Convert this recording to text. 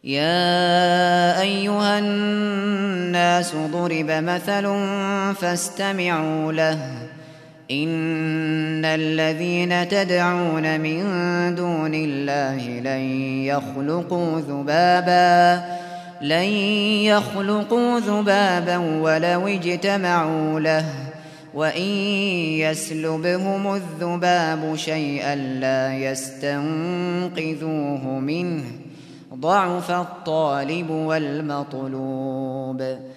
يا أيها الناس ضرب مثل فاستمعوا له إن الذين تدعون من دون الله لن يخلقوا ذبابا ولو اجتمعوا له وإن يسلبهم الذباب شيئا لا يستنقذوه منه ضعف الطالب والمطلوب